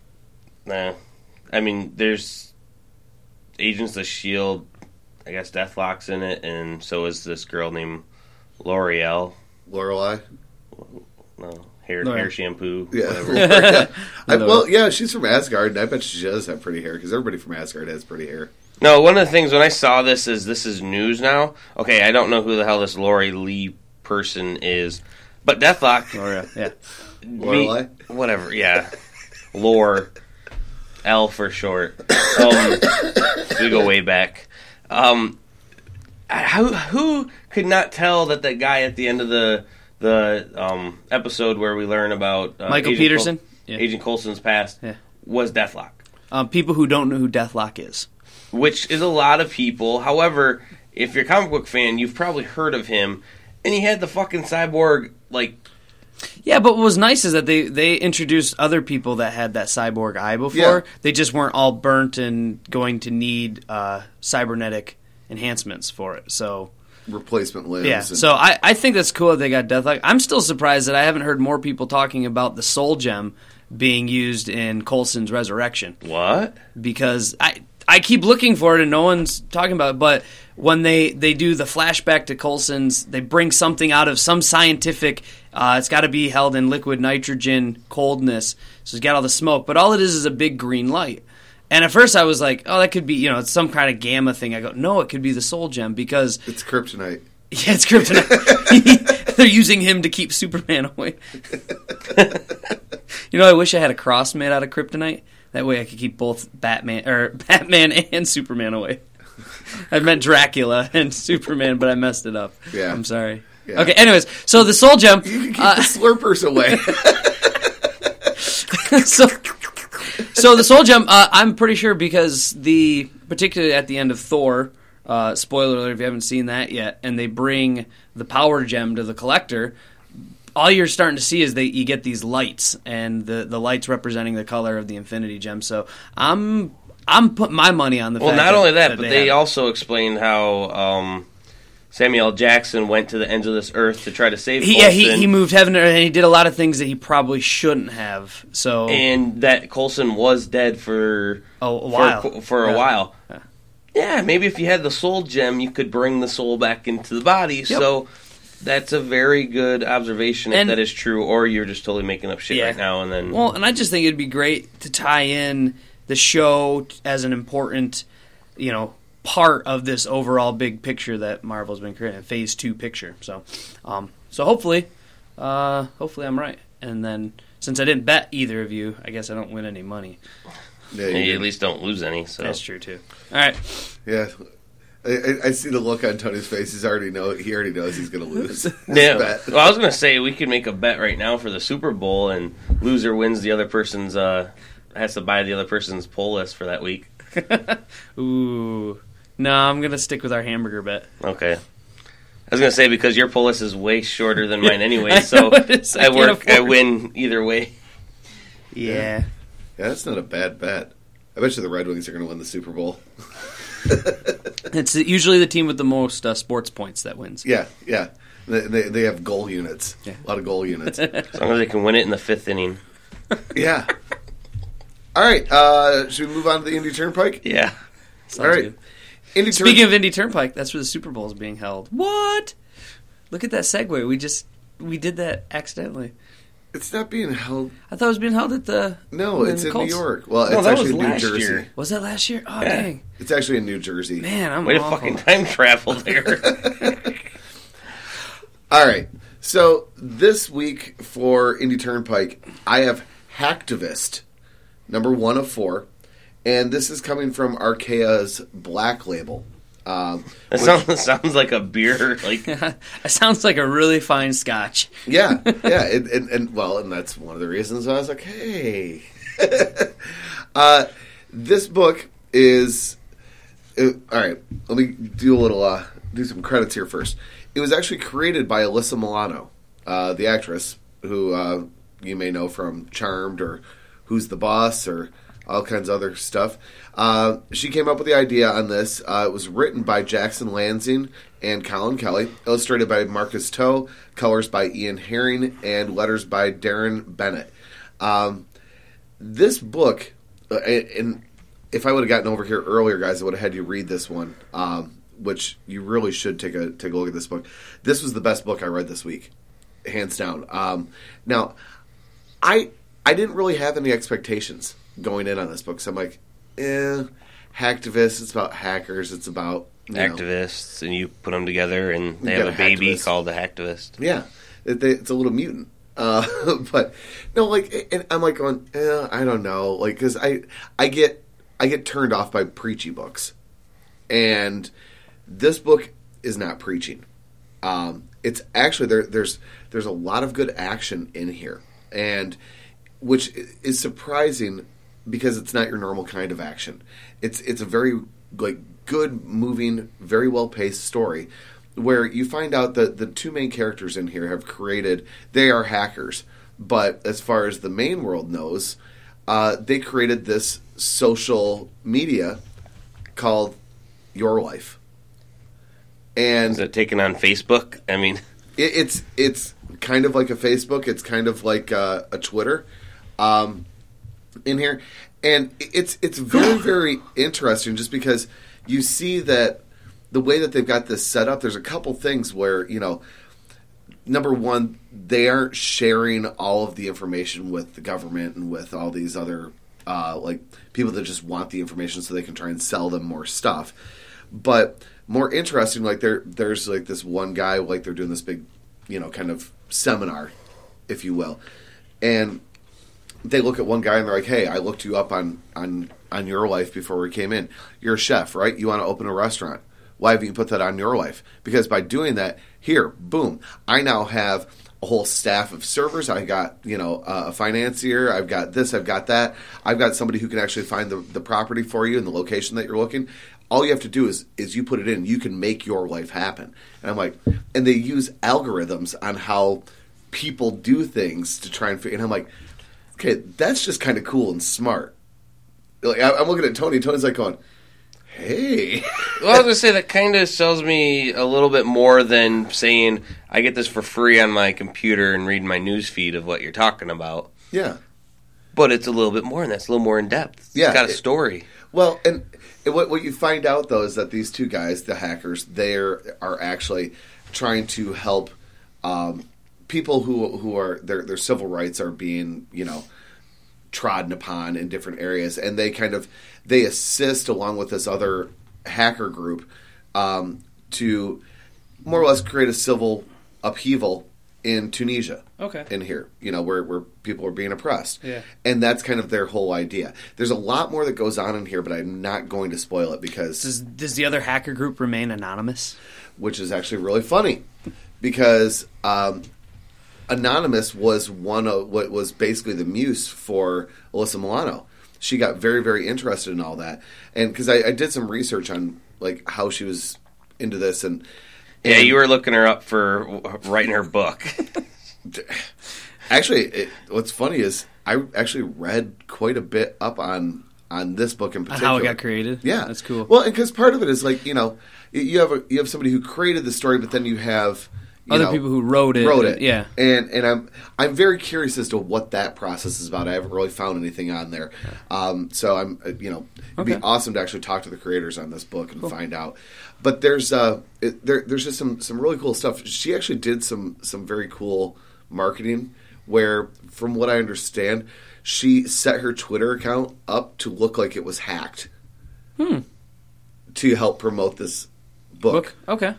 I mean, there's Agents of S.H.I.E.L.D., I guess Deathlock's in it, and so is this girl named L'Oreal. Lorelei? No, hair shampoo, yeah. Whatever. She's from Asgard, and I bet she does have pretty hair, because everybody from Asgard has pretty hair. No, one of the things when I saw this is news now. Okay, I don't know who the hell this Lori Lee person is, but Deathlock. Lorelei? Whatever, yeah. Lore. L for short. We go way back. Who could not tell that guy at the end of the episode where we learn about Michael Peterson, Agent Coulson's past, was Deathlock? People who don't know who Deathlock is. Which is a lot of people. However, if you're a comic book fan, you've probably heard of him. And he had the fucking cyborg, Yeah, but what was nice is that they introduced other people that had that cyborg eye before. Yeah. They just weren't all burnt and going to need cybernetic enhancements for it. So replacement limbs. Yeah, so I think that's cool that they got Deathlock. I'm still surprised that I haven't heard more people talking about the Soul Gem being used in Coulson's resurrection. What? Because I I keep looking for it and no one's talking about it, but when they do the flashback to Coulson's, they bring something out of some scientific, it's got to be held in liquid nitrogen coldness, so it's got all the smoke, but all it is a big green light. And at first I was like, oh, that could be, it's some kind of gamma thing. I go, no, it could be the soul gem because... It's kryptonite. Yeah, it's kryptonite. They're using him to keep Superman away. I wish I had a cross made out of kryptonite. That way I could keep both Batman and Superman away. I meant Dracula and Superman, but I messed it up. Yeah. I'm sorry. Yeah. Okay, anyways, so the soul gem... You can keep the slurpers away. So the soul gem, I'm pretty sure because particularly at the end of Thor, spoiler alert if you haven't seen that yet, and they bring the power gem to the Collector, all you're starting to see is you get these lights, and the lights representing the color of the Infinity Gem. So I'm putting my money on the fact not only that, but they have also explained how Samuel L. Jackson went to the ends of this earth to try to save Coulson. Yeah, he moved heaven and he did a lot of things that he probably shouldn't have. So and that Coulson was dead for a while. For a while. Yeah, maybe if you had the soul gem, you could bring the soul back into the body. Yep. So that's a very good observation if that is true, or you're just totally making up shit right now. And then, and I just think it'd be great to tie in the show as an important, part of this overall big picture that Marvel's been creating, a Phase 2 picture. So, hopefully I'm right. And then, since I didn't bet either of you, I guess I don't win any money. Yeah, you at least don't lose any. So that's true too. All right. Yeah. I see the look on Tony's face. He already knows he's going to lose. Yeah. Well, I was going to say we could make a bet right now for the Super Bowl, and loser wins the other person's has to buy the other person's poll list for that week. Ooh. No, I'm going to stick with our hamburger bet. Okay. I was going to say because your poll list is way shorter than mine anyway, so I win either way. Yeah. Yeah, that's not a bad bet. I bet you the Red Wings are going to win the Super Bowl. It's usually the team with the most sports points that wins. Yeah. They have goal units. Yeah. A lot of goal units. As long as they can win it in the 5th inning. Yeah. All right. Should we move on to the Indy Turnpike? Yeah. All right. Speaking of Indy Turnpike, that's where the Super Bowl is being held. What? Look at that segue. We did that accidentally. It's not being held. I thought it was being held at the... No, it's in New York. Well, no, it's actually in New Jersey. Year. Was that last year? Oh, yeah. Dang. It's actually in New Jersey. Man, I'm way awful. to fucking time travel there. All right. So this week for Indy Turnpike, I have Hacktivist, number 1 of 4. And this is coming from Archaea's Black Label. Sounds like a beer. Like it sounds like a really fine scotch. Yeah, and that's one of the reasons I was like, hey. This book is all right. Let me do do some credits here first. It was actually created by Alyssa Milano, the actress who you may know from Charmed or Who's the Boss or all kinds of other stuff. She came up with the idea on this. It was written by Jackson Lansing and Colin Kelly, illustrated by Marcus Toe, colors by Ian Herring, and letters by Darren Bennett. This book, and if I would have gotten over here earlier, guys, I would have had you read this one, which you really should take a look at this book. This was the best book I read this week, hands down. Now, I didn't really have any expectations going in on this book, so I'm like, Hacktivist, it's about hackers, it's about activists, and you put them together, and they have a baby called the Hacktivist. Yeah, it's a little mutant. But no, like, and I'm like going, I don't know, like, because I get turned off by preachy books, and this book is not preaching. It's actually there's a lot of good action in here, and which is surprising because it's not your normal kind of action. It's a very good moving, very well paced story where you find out that the 2 main characters in here they are hackers, but as far as the main world knows, they created this social media called Your Life. And is it taken on Facebook? I mean, it's kind of like a Facebook. It's kind of like a Twitter in here. And it's very, very interesting just because you see that the way that they've got this set up, there's a couple things where, number one, they aren't sharing all of the information with the government and with all these other people that just want the information so they can try and sell them more stuff. But more interesting, there's this one guy, they're doing this big, kind of seminar, if you will. And they look at one guy and they're like, hey, I looked you up on your life before we came in. You're a chef, right? You want to open a restaurant. Why haven't you put that on your life? Because by doing that, here, boom, I now have a whole staff of servers. I got, a financier. I've got this. I've got that. I've got somebody who can actually find the property for you and the location that you're looking. All you have to do is you put it in. You can make your life happen. And I'm like, and they use algorithms on how people do things to try and figure. And I'm like, okay, that's just kind of cool and smart. I'm looking at Tony. Tony's like going, hey. Well, I was going to say, that kind of sells me a little bit more than saying, I get this for free on my computer and reading my news feed of what you're talking about. Yeah. But it's a little bit more than that. It's a little more in-depth. Yeah. It's got a story. Well, and what you find out, though, is that these two guys, the hackers, they are actually trying to help people who are, their civil rights are being, trodden upon in different areas. And they assist, along with this other hacker group, to more or less create a civil upheaval in Tunisia. Okay. In here, where people are being oppressed. Yeah. And that's kind of their whole idea. There's a lot more that goes on in here, but I'm not going to spoil it because... Does the other hacker group remain anonymous? Which is actually really funny because Anonymous was one of what was basically the muse for Alyssa Milano. She got very, very interested in all that. And because I did some research on how she was into this and yeah, you were looking her up for writing her book. Actually, what's funny is I actually read quite a bit up on this book in particular. How it got created? Yeah. That's cool. Well, because part of it is you have somebody who created the story, but then you have other people who wrote it. Yeah. And I'm very curious as to what that process is about. I haven't really found anything on there. So I'm it'd be awesome to actually talk to the creators on this book and find out. But there's just some really cool stuff. She actually did some very cool marketing where, from what I understand, she set her Twitter account up to look like it was hacked to help promote this book. Okay.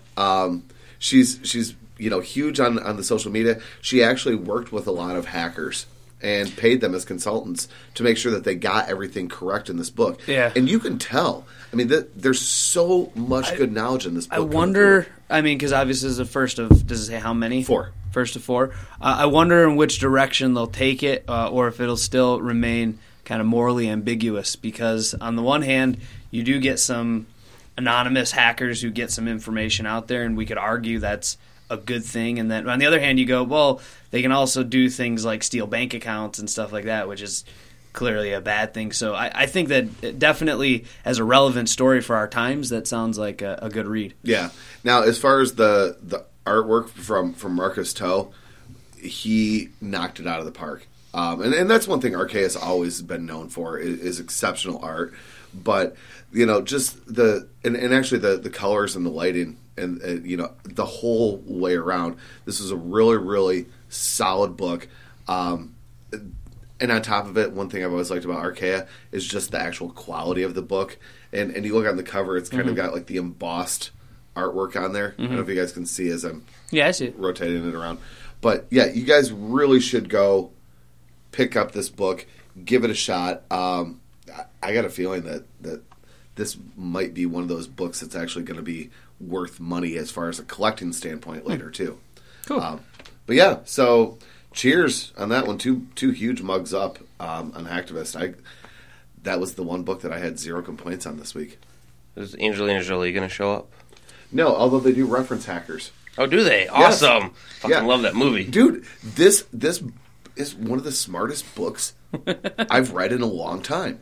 She's huge on the social media. She actually worked with a lot of hackers and paid them as consultants to make sure that they got everything correct in this book. Yeah. And you can tell. I mean, there's so much good knowledge in this book. I wonder, because obviously this is the first of, does it say how many? 4. First of 4. I wonder in which direction they'll take it, or if it'll still remain kind of morally ambiguous, because on the one hand, you do get some anonymous hackers who get some information out there, and we could argue that's a good thing. And then on the other hand, you go, well, they can also do things like steal bank accounts and stuff like that, which is clearly a bad thing. So I think that definitely, as a relevant story for our times, that sounds like a good read. Yeah. Now, as far as the artwork from Marcus To, he knocked it out of the park. And that's one thing Archaea has always been known for is exceptional art. But just actually the colors and the lighting and the whole way around. This is a really, really solid book. And on top of it, one thing I've always liked about Archaea is just the actual quality of the book. And you look on the cover, it's kind of got the embossed artwork on there. I don't know if you guys can see as I'm I see it. rotating it around. But yeah, you guys really should go pick up this book, give it a shot. I got a feeling that this might be one of those books that's actually going to be worth money as far as a collecting standpoint later too. Cool. But yeah, so cheers on that one. Two huge mugs up on Hacktivist. That was the one book that I had 0 complaints on this week. Is Angelina Jolie going to show up? No, although they do reference hackers. Oh, do they? Yes. Awesome. Fucking love that movie. Dude, this is one of the smartest books I've read in a long time.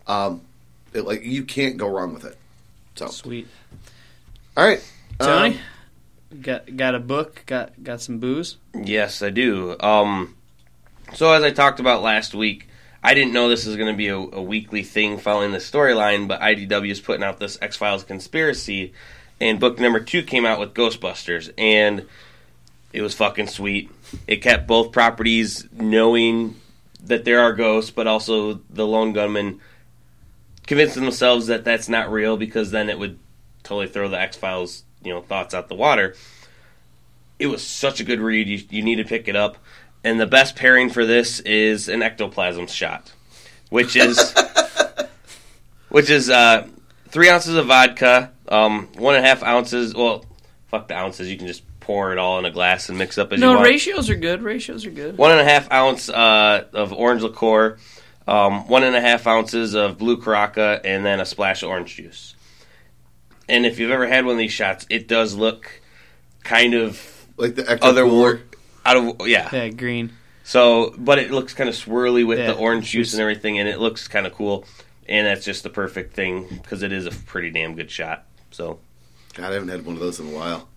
You can't go wrong with it. So Sweet. All right. Tony, got a book, got some booze? Yes, I do. So as I talked about last week, I didn't know this was going to be a weekly thing following the storyline, but IDW is putting out this X-Files conspiracy, and book number 2 came out with Ghostbusters, and it was fucking sweet. It kept both properties knowing that there are ghosts, but also the lone gunman convincing themselves that that's not real, because then it would totally throw the X-Files, thoughts out the water. It was such a good read. You need to pick it up. And the best pairing for this is an ectoplasm shot, which is 3 ounces of vodka, 1.5 ounces. Well, fuck the ounces. You can just pour it all in a glass and mix up as you want. No, ratios are good. 1.5 ounce of orange liqueur, 1.5 ounces of blue Caraca, and then a splash of orange juice. And if you've ever had one of these shots, it does look kind of like the Ecto Cooler. Yeah, green. So, but it looks kind of swirly with the orange juice and everything, and it looks kind of cool. And that's just the perfect thing, because it is a pretty damn good shot. So, God, I haven't had one of those in a while.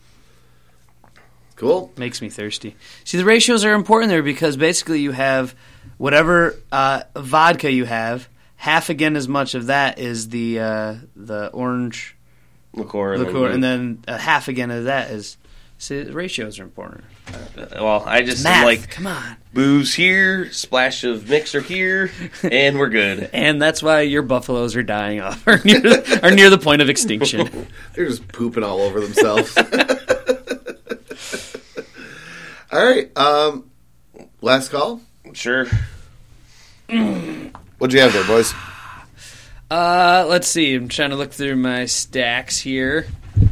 Cool. Makes me thirsty. See, the ratios are important there, because basically you have whatever vodka you have, half again as much of that is the orange liqueur, and then half again of that is. See, the ratios are important. Well, I just Math, am like, come on, booze here, splash of mixer here, and we're good. And that's why your buffaloes are dying off, are near the point of extinction. They're just pooping all over themselves. All right, last call. Sure. What'd you have there, boys? Let's see. I'm trying to look through my stacks here.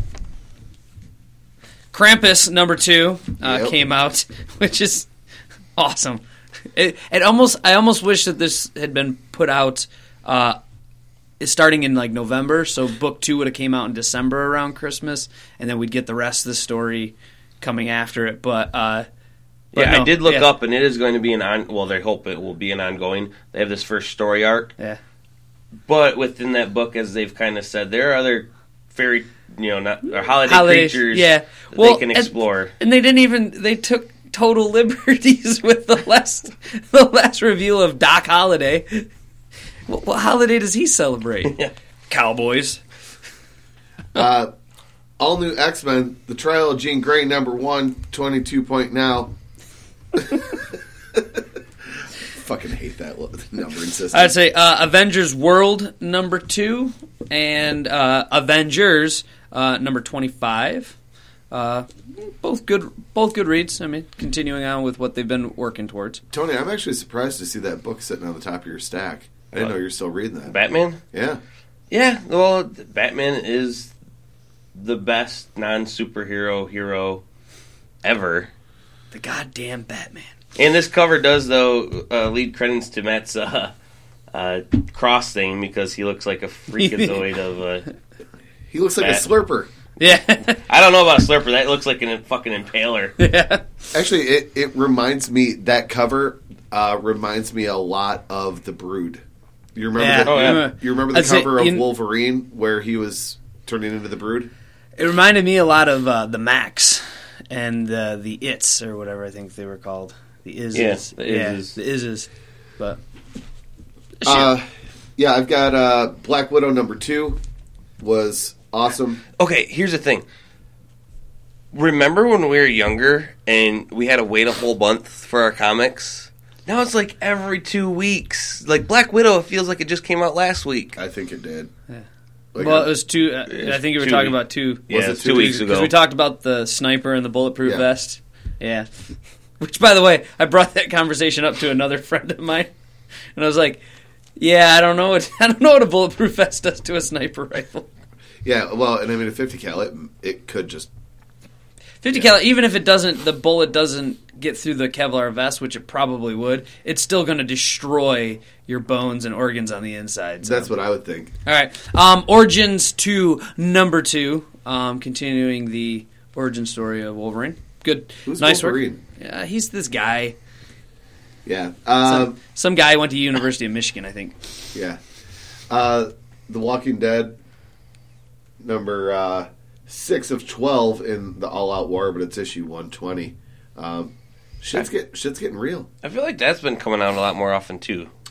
Krampus number 2 came out, which is awesome. I almost wish that this had been put out starting in like November, so book 2 would have came out in December around Christmas, and then we'd get the rest of the story coming after it. But no, I did look up, and it is going to be they hope it will be an ongoing. They have this first story arc. Yeah. But within that book, as they've kind of said, there are other fairy, holiday creatures that they can explore. And they took total liberties with the last reveal of Doc Holliday. What holiday does he celebrate? Cowboys. All new X-Men, The Trial of Jean Grey number 1, 22 point now. Fucking hate that numbering system. I'd say Avengers World number 2 and Avengers number 25. Both good reads. I mean, continuing on with what they've been working towards. Tony, I'm actually surprised to see that book sitting on the top of your stack. I didn't know you were still reading that. Batman? Yeah. Yeah, well, Batman is the best non-superhero hero ever. The goddamn Batman. And this cover does, though, lead credence to Matt's cross thing, because he looks like a freakazoid of a... He looks like a slurper. Yeah. I don't know about a slurper. That looks like a fucking impaler. Yeah. Actually, it reminds me... That cover reminds me a lot of The Brood. You remember You remember the cover of Wolverine, where he was turning into the Brood? It reminded me a lot of the Max and the It's, or whatever I think they were called. The Izzes. The Izzes. But I've got Black Widow number 2 was awesome. Okay, here's the thing. Remember when we were younger and we had to wait a whole month for our comics? Now it's like every 2 weeks. Like Black Widow, it feels like it just came out last week. I think it did. Yeah. It was 2. I think you were talking about 2. Yeah, was it 2 weeks ago? Because we talked about the sniper and the bulletproof vest. Yeah. Which, by the way, I brought that conversation up to another friend of mine, and I was like, "Yeah, I don't know what a bulletproof vest does to a sniper rifle." Yeah, well, and I mean, a 50 cal, it could just 50 cal. Even if the bullet doesn't get through the Kevlar vest, which it probably would, it's still going to destroy your bones and organs on the inside. So. That's what I would think. All right, Origins 2, number 2, continuing the origin story of Wolverine. Good, Who's nice Wolverine? work. Yeah, he's this guy. Yeah, some guy went to University of Michigan, I think. Yeah, The Walking Dead, number 6 of 12 in the All Out War, but it's issue 120. Shit's getting real. I feel like that's been coming out a lot more often too.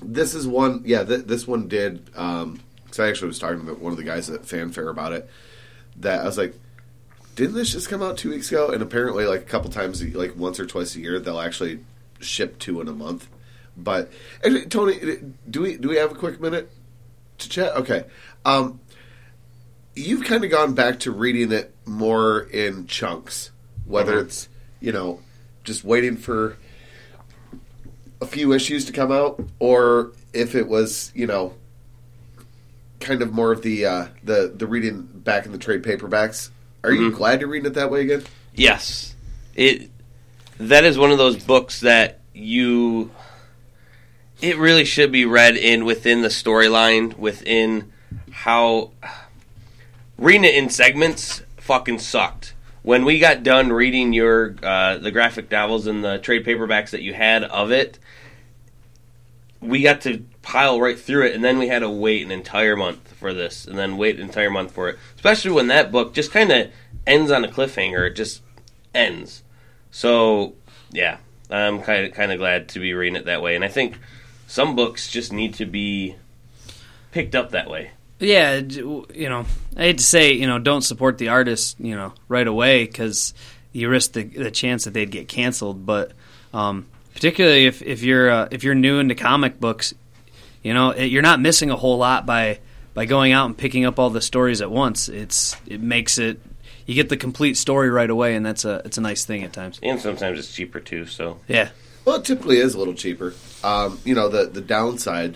This is one, yeah. This one did. Because I actually was talking to one of the guys at Fanfare about it. That I was like, didn't this just come out 2 weeks ago? And apparently, like a couple times, like once or twice a year, they'll actually ship 2 in a month. But actually, Tony, do we have a quick minute to chat? Okay. You've kind of gone back to reading it more in chunks, whether it's just waiting for a few issues to come out, or if it was kind of more of the reading back in the trade paperbacks. Are you glad you're reading it that way again? Yes. That is one of those books that it really should be read within the storyline, within how reading it in segments fucking sucked. When we got done reading the graphic novels and the trade paperbacks that you had of it, we got to pile right through it, and then we had to wait an entire month for this, and then wait an entire month for it. Especially when that book just kind of ends on a cliffhanger. It just ends. So, yeah, I'm kind of glad to be reading it that way. And I think some books just need to be picked up that way. Yeah, I hate to say, don't support the artist, right away, because you risk the chance that they'd get canceled. But particularly if you're new into comic books, you're not missing a whole lot by going out and picking up all the stories at once. It makes it, you get the complete story right away, and it's a nice thing at times. And sometimes it's cheaper too. So yeah, well, it typically is a little cheaper. The downside,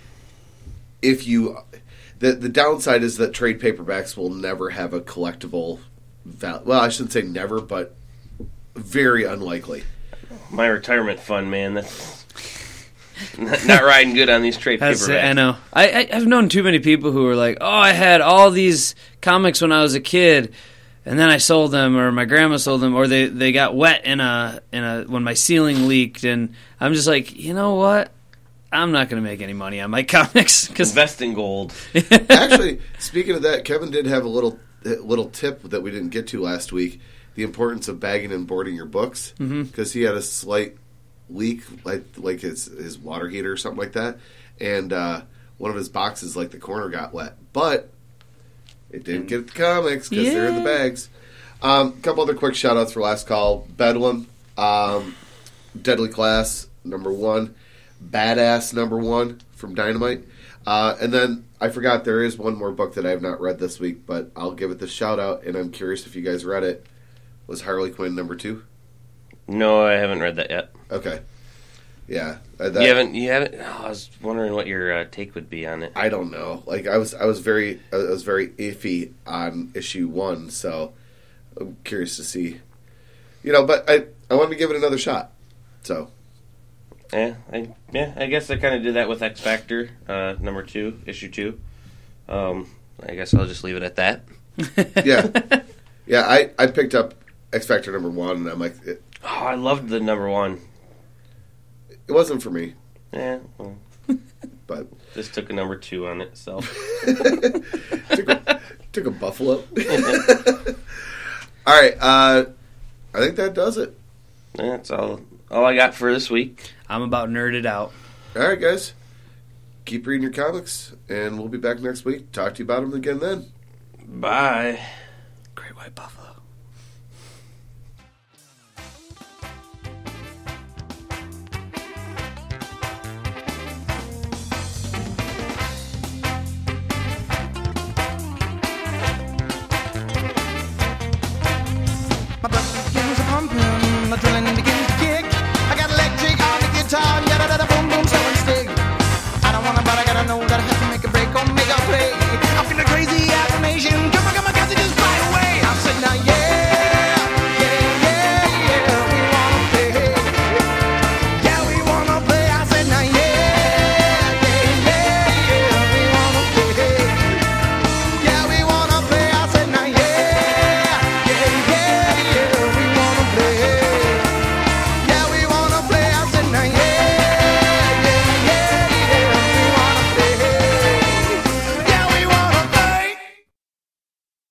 the downside is that trade paperbacks will never have a collectible value. Well, I shouldn't say never, but very unlikely. My retirement fund, man, that's not riding good on these trade paperbacks. I know. I've known too many people who are like, oh, I had all these comics when I was a kid, and then I sold them, or my grandma sold them, or they got wet in a when my ceiling leaked, and I'm just like, you know what? I'm not going to make any money on my comics. Invest in gold. Actually, speaking of that, Kevin did have a little tip that we didn't get to last week. The importance of bagging and boarding your books, because he had a slight leak, like his water heater or something like that, and one of his boxes, like the corner, got wet, but it didn't get the comics because they're in the bags. A couple other quick shout outs for last call: Bedlam, Deadly Class #1, Badass #1 from Dynamite, and then I forgot there is one more book that I have not read this week, but I'll give it the shout out, and I'm curious if you guys read it. Was Harley Quinn #2? No, I haven't read that yet. Okay. Yeah. You haven't? Oh, I was wondering what your take would be on it. I don't know. Like I was very iffy on issue 1, so I'm curious to see. But I wanted to give it another shot. So. I guess I kind of did that with X Factor #2, issue 2. I guess I'll just leave it at that. Yeah. I picked up X Factor #1, and I'm like, I loved the #1. It wasn't for me. Yeah, well, but this took a #2 on itself. took a buffalo. All right, I think that does it. That's all I got for this week. I'm about nerded out. All right, guys. Keep reading your comics, and we'll be back next week. Talk to you about them again then. Bye. Great White Buffalo.